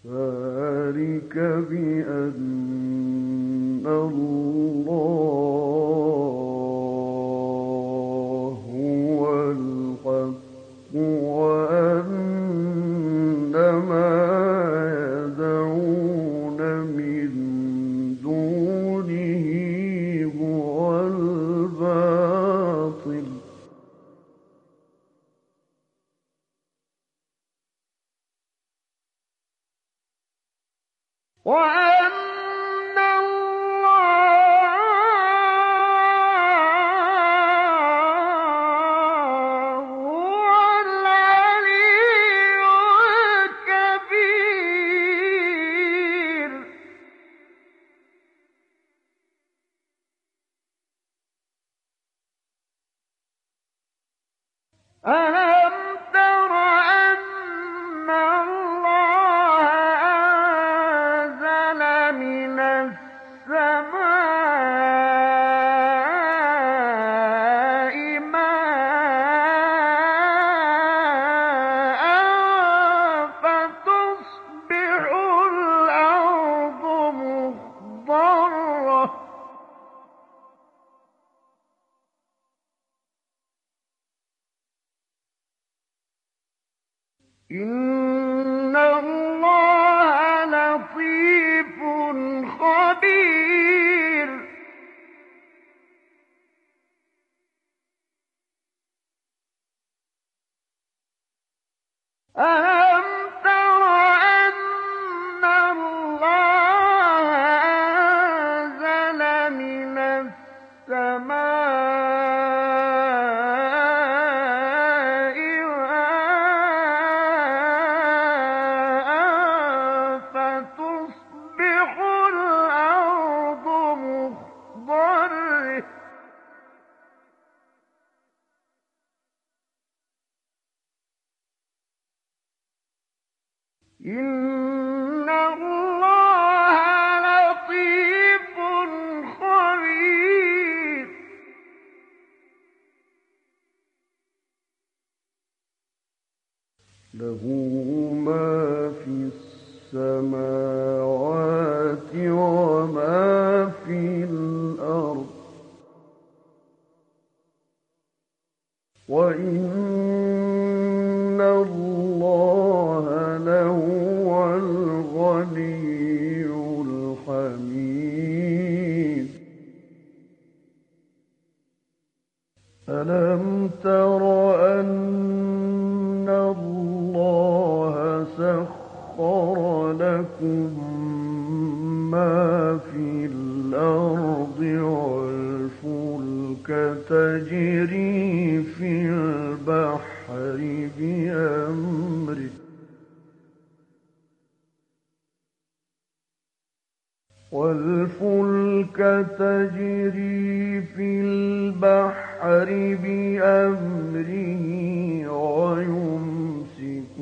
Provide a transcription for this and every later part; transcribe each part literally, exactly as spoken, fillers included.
ذلك بأن الله هو الحق وأن ما يدعون من دونه هو الباطل وأن الله هو العلي الكبير. ألم تر أن الله أنزل من السماء ماء فتصبح الأرض مخضرة إن الله لطيف خبير. ألم تر أن الله أنزل من السماء ماء فتصبح الأرض مخضرة إن الله لطيف خبير. له ما في السماوات وما في الأرض وإن الله لهو الغني الحميد. ألم تر أن الله سخر لكم ما في الأرض والفلك تجري في البحر بأمره والفلك تجري في البحر بأمره ويمسك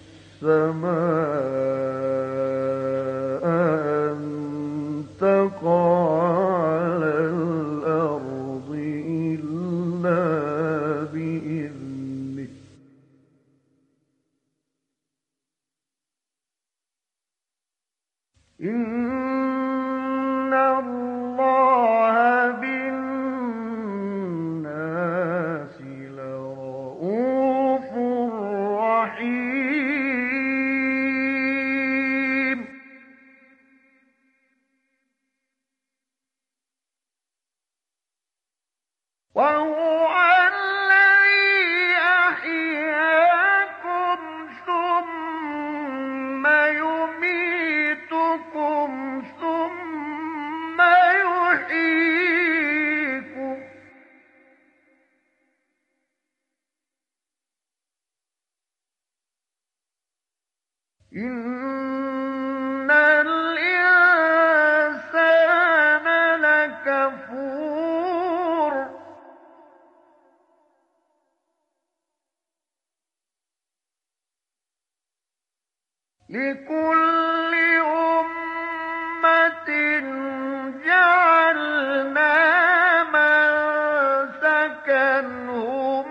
السماء أن تقع على الأرض إلا بإذنه إن الله بالناس لرءوف رحيم. وهو الذي أحياكم ثم يميتكم ثم يحييكم إن الإنسان لكفور. لكل أمة جعلنا منسكا هم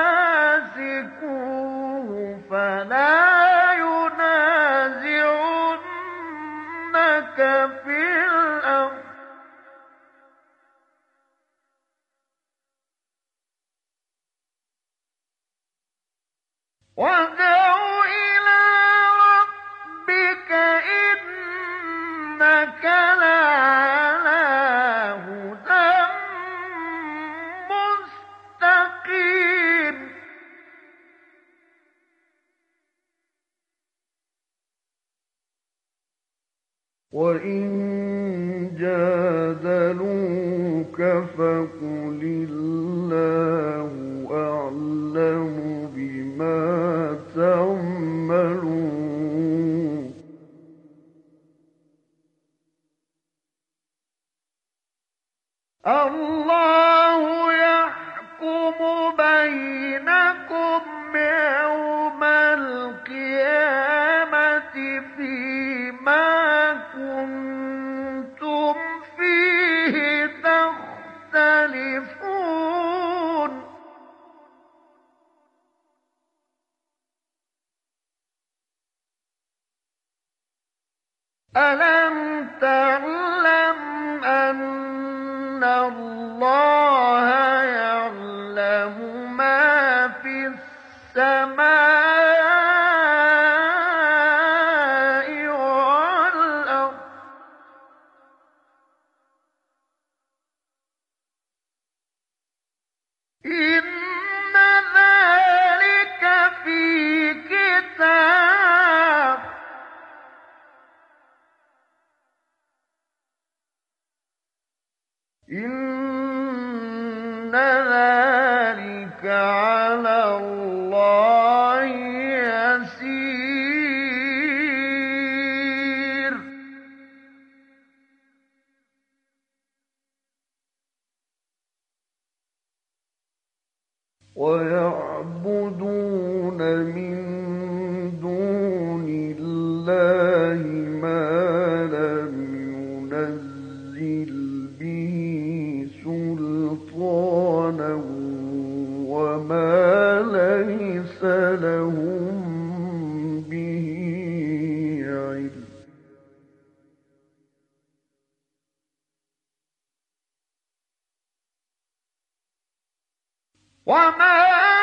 ناسكوه فلا ينازعنك في الأرض وادع إلى ربك إنك لعلى هدى مستقيم وإن جادلوك فقل الله أعلم بما تعملون الله يحكم بينكم يوم القيامة فيما كنتم فيه تختلفون ألم تعلم أن الله يعلم ما في السماء والأرض إن ذلك في كتاب إن ذلك على الله يسير ويعبدون من دون الله ما لم ينزل به سلطانا وما ليس لهم به علم وما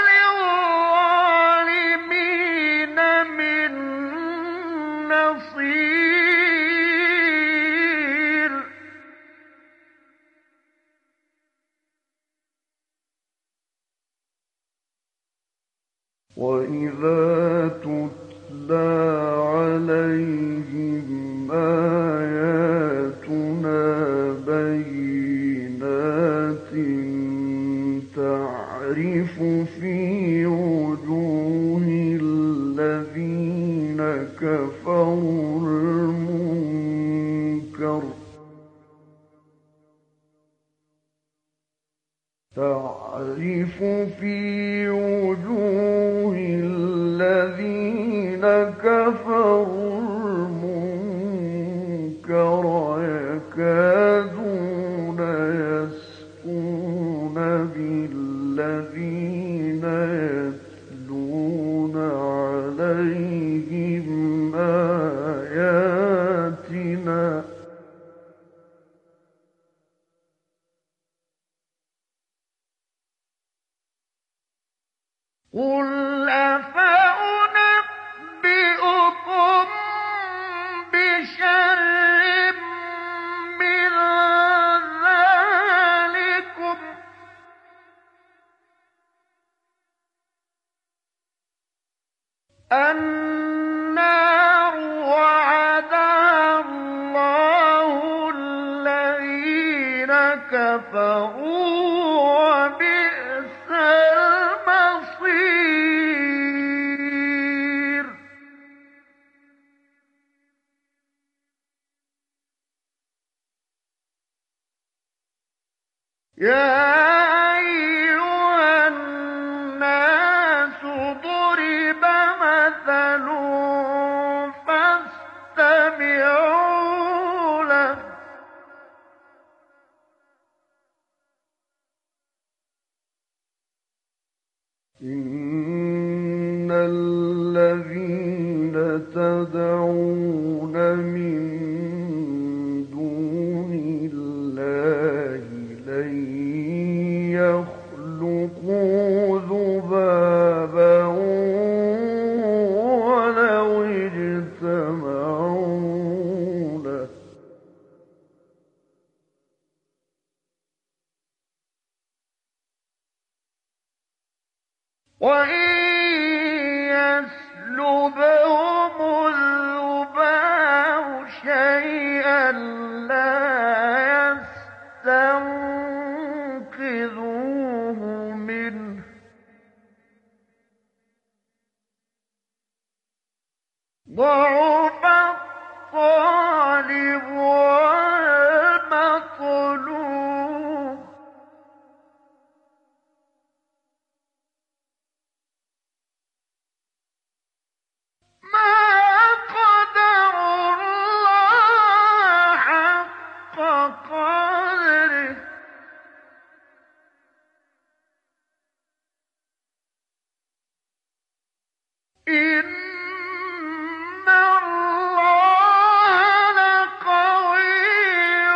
للظالمين من نصير وإذا تتلى عليهم آياتنا بينات تعرف في وجوه الذين كفروا المنكر تعرف في وجوه الذين كفروا المنكر يكادون يسقون بالذين يتلون عليهم آياتنا قل أفأنبئكم بشر من ذلكم النار وعدها الله الذين كفروا وبئس المصير يا أيها الناس ضرب مثل فاستمعوا له إن الذين تدعون من يجمعونه وإن يسلبهم الذباب شيئا لا يستنقذوه منه ضعف الطالب والمطلوب ما قدروا الله حق قدره إن الله لقوي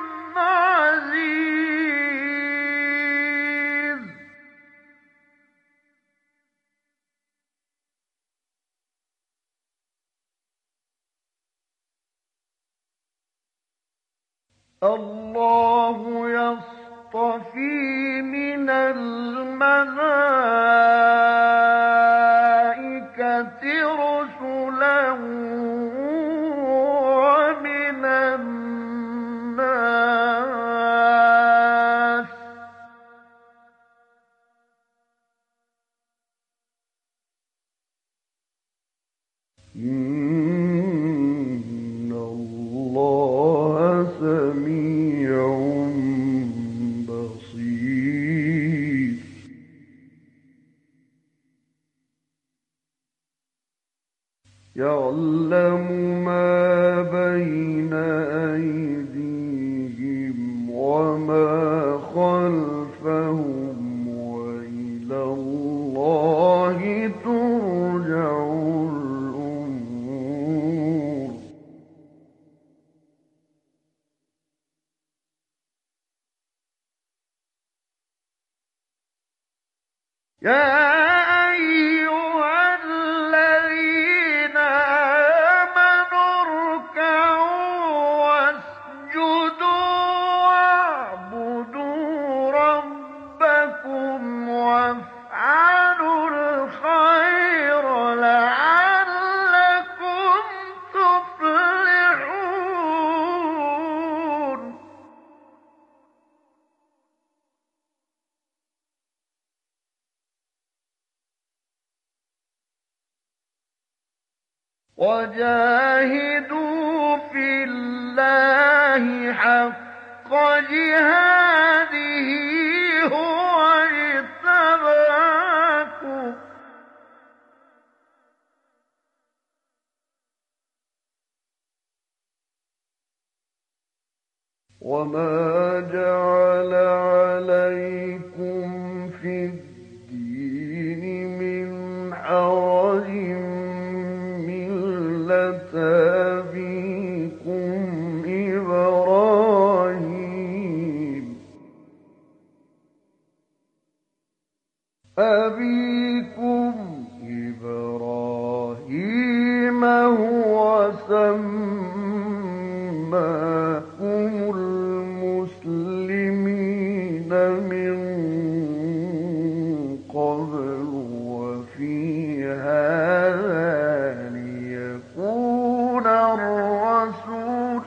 عزيز الله يصطفي من الملائكة رسلا ومن الناس إن الله سميع بصير يعلم ما بين أيديهم وما خلفهم وإلى الله ترجع الأمور يا أيها الذين آمنوا اركعوا واسجدوا واعبدوا ربكم وافعلوا الخير لعلكم تفلحون وجاهدوا في الله حق جهاده هو اجتباكم وما جعل عليكم في الدين من حرج أبيكم إبراهيم أبيكم إبراهيم هو سماكم المسلمين من قبل وفي هذا الرسول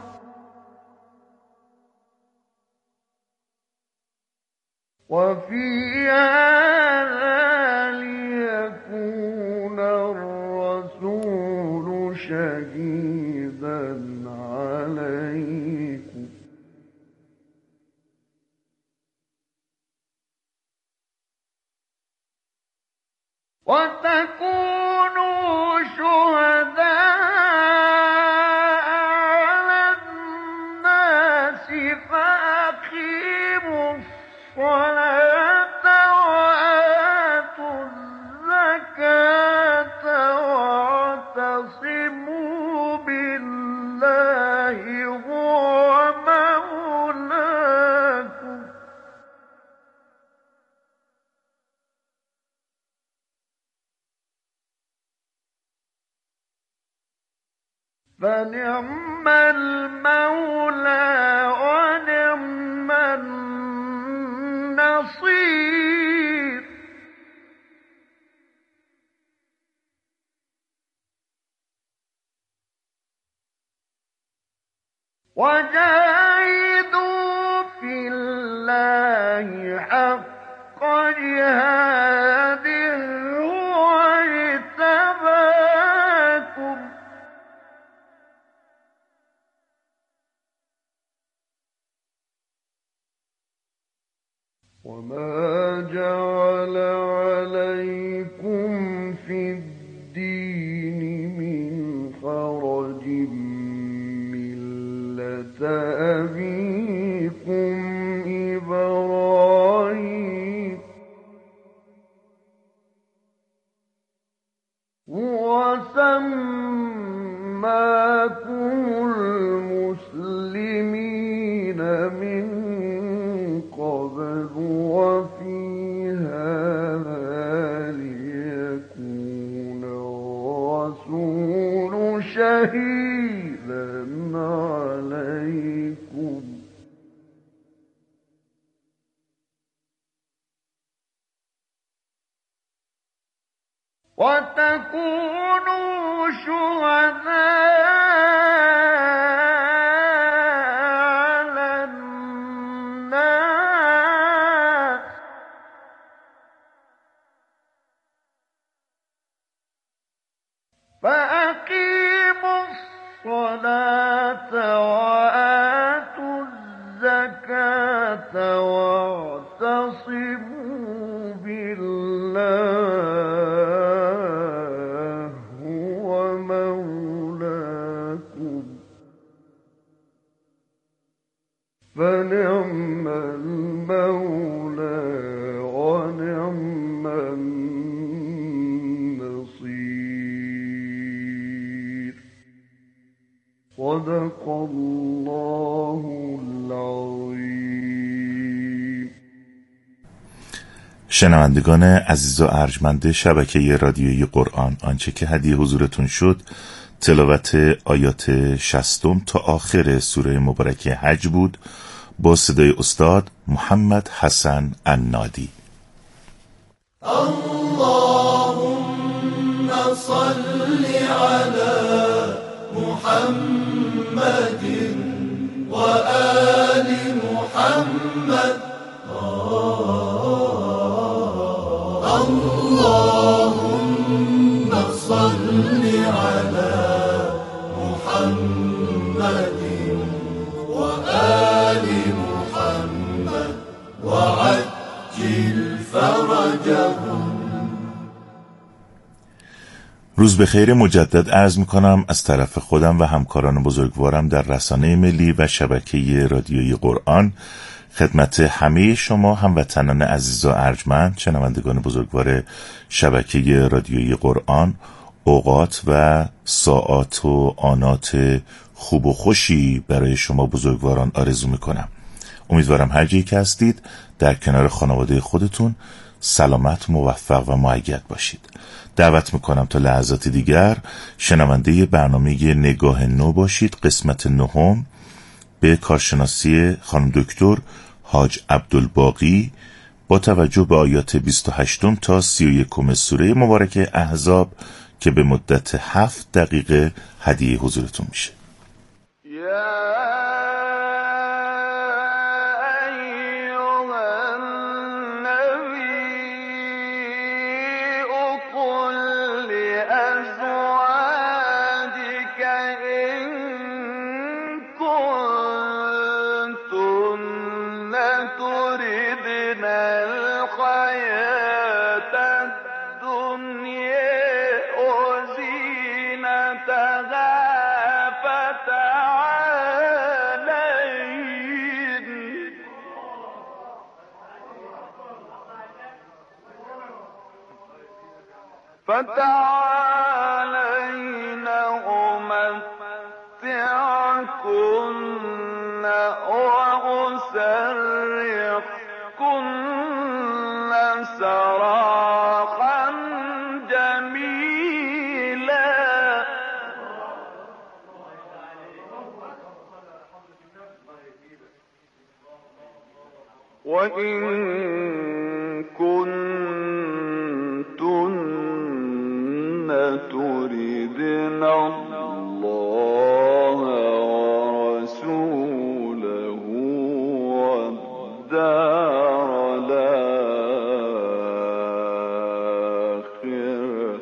وفي هذا ليكون الرسول شهيدا عليكم وتكونوا شهداء فأقيموا الصلاة وآتوا الزكاة واعتصموا بالله هو مولاكم فنعم المولى ونعم النصير. وجاهدوا في الله حق جهاده هو اجتباكم وما جعل عليكم في الدين من حرج ملة أبيكم إبراهيم وسماكم المسلمين من قبل وفي هذا ليكون الرسول شهيدا عليكم وتكونوا شهداء على الناس فأقيموا الصلاة وآتوا الزكاة واعتصموا بالله هو مولاكم فنعم المولى ونعم النصير. صدق الله العظيم. شنوندگان عزیز و ارجمند شبکه رادیویی قرآن، آنچه که هدیه حضورتون شد تلاوت آیات شصتم تا آخر سوره مبارکه حج بود با صدای استاد محمد حسن عنادی. اللهم صل على محمد و آل محمد. اللهم صل على محمد و آل محمد وعجل فرجهم. روز بخیر مجدد عرض میکنم از طرف خودم و همکاران بزرگوارم در رسانه ملی و شبکه رادیویی قرآن خدمت همه شما هموطنان عزیز و ارجمند شنوندگان بزرگوار شبکه رادیویی قرآن اوقات و ساعات و آنات خوب و خوشی برای شما بزرگواران آرزو میکنم. امیدوارم هر جایی که هستید در کنار خانواده خودتون سلامت، موفق و مؤید باشید. دعوت میکنم تا لحظات دیگر شنونده برنامه نگاه نو باشید. قسمت نهم به کارشناسی خانم دکتر حاج عبدالباقی با توجه به آیات بیست و هشت تا سی و یک سوره مبارکه احزاب که به مدت هفت دقیقه هدیه حضورتون میشه. فتعالين أمتعكن وأسرحكن سراحا جميلا وَإِن كُنتُنَّ تُرِدْنَ اللَّهَ وَرَسُولَهُ وَالدَّارَ الْآخِرَةَ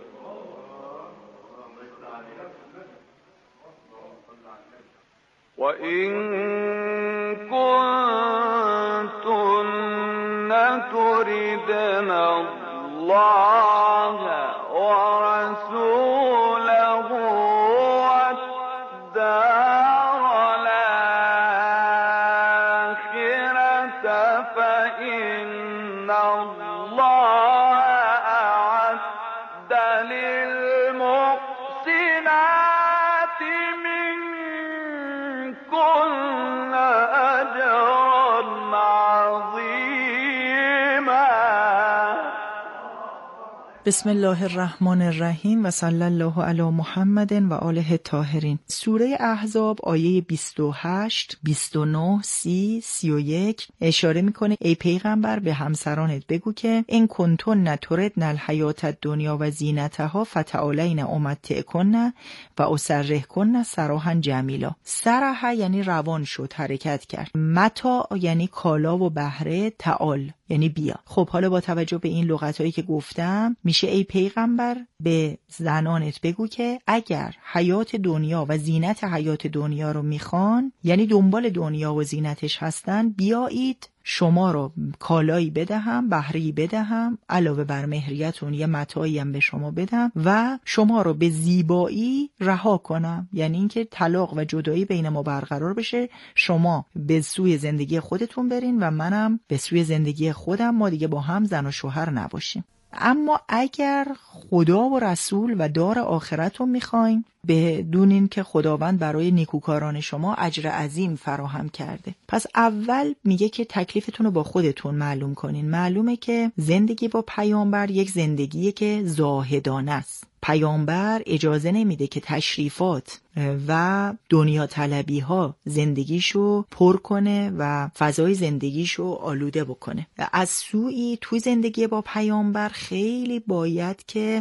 وَإِن كُنتُنَّ تُرِدْنَ اللَّهَ وَرَسُولَهُ وَالدَّارَ الْآخِرَةَ فَإِنَّ اللَّهَ أَعَدَّ لِلْمُحْسِنَاتِ مِنكُنَّ أَجْرًا عَظِيمًا. بسم الله الرحمن الرحیم و صلی الله علی محمد و آله الطاهرین. سوره احزاب آیه بیست و هشت، بیست و نه، سی، سی و یک اشاره میکنه ای پیغمبر به همسرانت بگو که این کنتن تردن الحیات الدنیا و زینتها فتعالین امتعکن و اسرحکن سراحا جمیلا. سرح یعنی روان شد، حرکت کرد. متاع یعنی کالا و بهره. تعال یعنی بیا. خب حالا با توجه به این لغتایی که گفتم میشه ای پیغمبر به زنانت بگو که اگر حیات دنیا و زینت حیات دنیا رو میخوان، یعنی دنبال دنیا و زینتش هستن، بیایید شما رو کالایی بدهم، بهره‌ای بدهم، علاوه بر مهریتون یه متاعی هم به شما بدم و شما رو به زیبایی رها کنم، یعنی اینکه طلاق و جدایی بین ما برقرار بشه، شما به سوی زندگی خودتون برین و منم به سوی زندگی خودم، ما دیگه با هم زن و شوهر نباشیم. اما اگر خدا و رسول و دار آخرت رو میخواین، بدونین که خداوند برای نیکوکاران شما اجر عظیم فراهم کرده. پس اول میگه که تکلیفتون رو با خودتون معلوم کنین. معلومه که زندگی با پیامبر یک زندگیه که زاهدانه است. پیامبر اجازه نمیده که تشریفات و دنیا طلبی ها زندگیشو پر کنه و فضای زندگیشو آلوده بکنه. از سوی توی زندگی با پیامبر خیلی باید که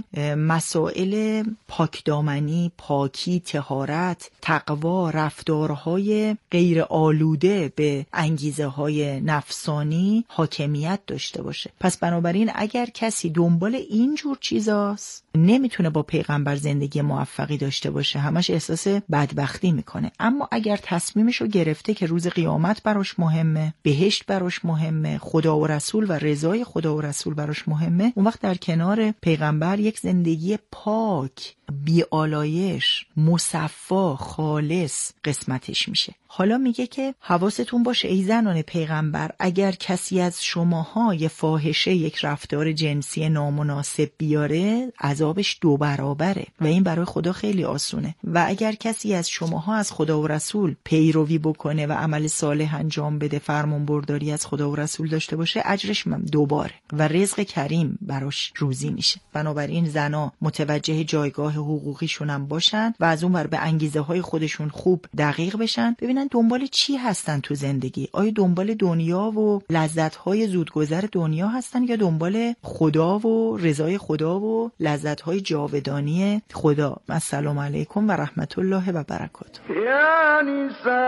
مسائل پاکدامنی، پاکی، طهارت، تقوا، رفتارهای غیر آلوده به انگیزه های نفسانی حاکمیت داشته باشه. پس بنابراین اگر کسی دنبال اینجور چیزاست نمیتونه با پیغمبر زندگی موفقی داشته باشه، همش احساس بدبختی میکنه. اما اگر تصمیمشو گرفته که روز قیامت براش مهمه، بهشت براش مهمه، خدا و رسول و رضای خدا و رسول براش مهمه، اون وقت در کنار پیغمبر یک زندگی پاک، بی‌آلایش، مصفا، خالص قسمتش میشه. حالا میگه که حواستون باشه ای زنان پیغمبر، اگر کسی از شماها یه فاحشه، یک رفتار جنسی نامناسب بیاره، عذابش دو برابره و این برای خدا خیلی آسونه. و اگر کسی از شماها از خدا و رسول پیروی بکنه و عمل صالح انجام بده، فرمان برداری از خدا و رسول داشته باشه، اجرش دوباره و رزق کریم براش روزی میشه. بنابراین زنا متوجه جایگاه حقوقیشون هم باشن و از اون ور به انگیزه های خودشون خوب دقیق بشن، ببینن دنبال چی هستن تو زندگی. آیا دنبال دنیا و لذت های زودگذر دنیا هستن یا دنبال خدا و رضای خدا و لذت های جاودانی خدا؟ السلام علیکم و رحمت الله و برکاته. یا نساء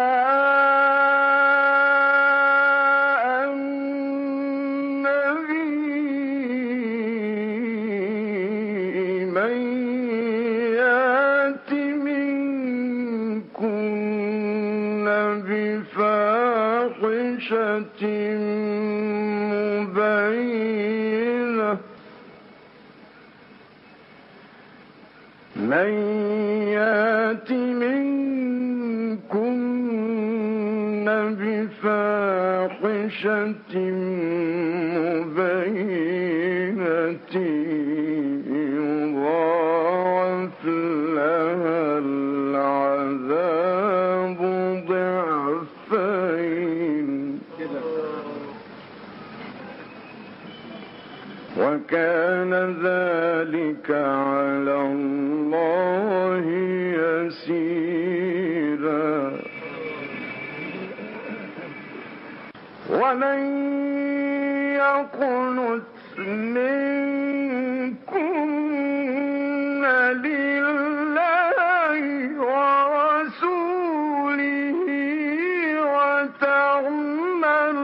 مبينة من يات منكن بفاحشة مبينة يضاعف لها العذاب ضعفين وكان ذلك على الله يسيرا ومن يقنت منكن لله ورسوله وتعمل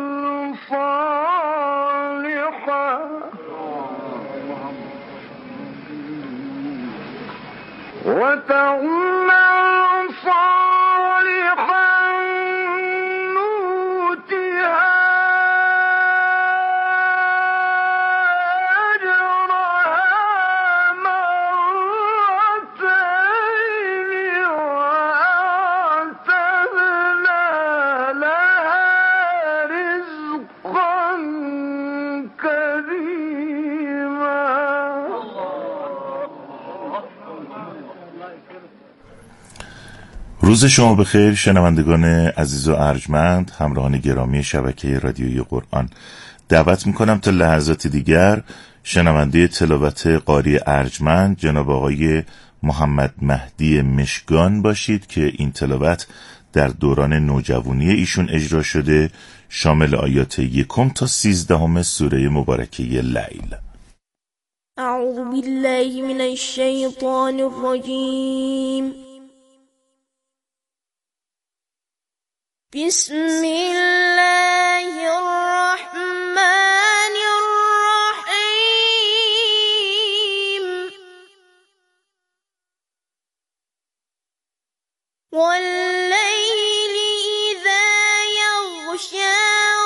صالحا وتعمل صالحا نؤتها أجرها مرتين وأعتدنا لها رزقا كريما. روز شما بخیر شنوندگان عزیز و ارجمند، همراهان گرامی شبکه رادیویی قرآن. دعوت میکنم تا لحظات دیگر شنونده تلاوت قاری ارجمند جناب آقای محمد مهدی مشگان باشید که این تلاوت در دوران نوجوانی ایشون اجرا شده، شامل آیات یکم تا سیزدهم سوره مبارکه لیل. اعوذ بالله من الشیطان الرجیم. بسم الله الرحمن الرحيم. والليل إذا يغشى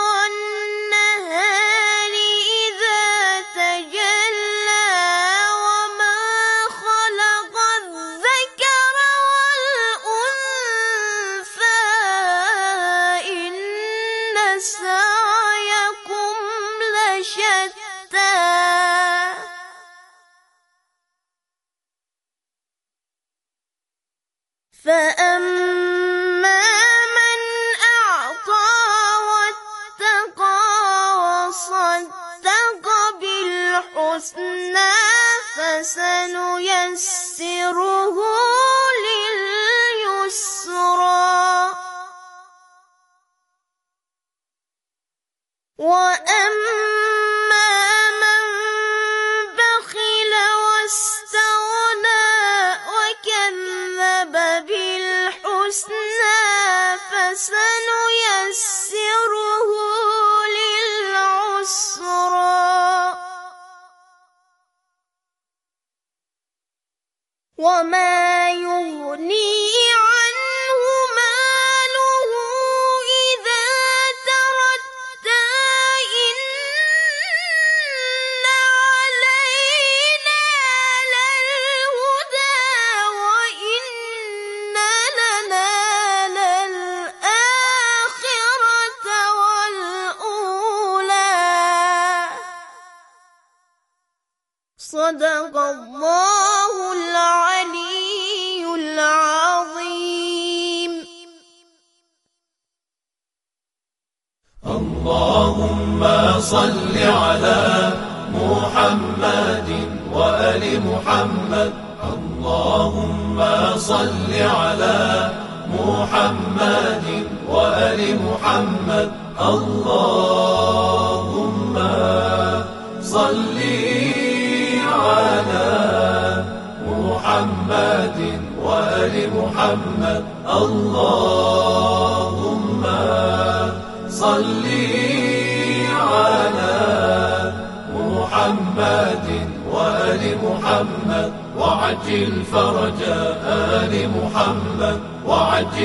والنهار إذا تجلى وما خلق الذكر والأنثى سعيكم لشتى فأما من أعطى واتقى وصدق بالحسنى فسنيسره لليسرى وأما من بخل واستغنى وكذب بالحسنى فسنيسره للعسرى وما يغني عنه ماله إذا تردى إن علينا للهدى وإن لنا للآخرة والأولى. صدق الله العلي العظيم. اللهم صل على محمد وآل محمد. اللهم صل على محمد وآل محمد. اللهم صل على محمد وآل محمد. اللهم صل على محمد وآل محمد وعجل فرج آل محمد وعجل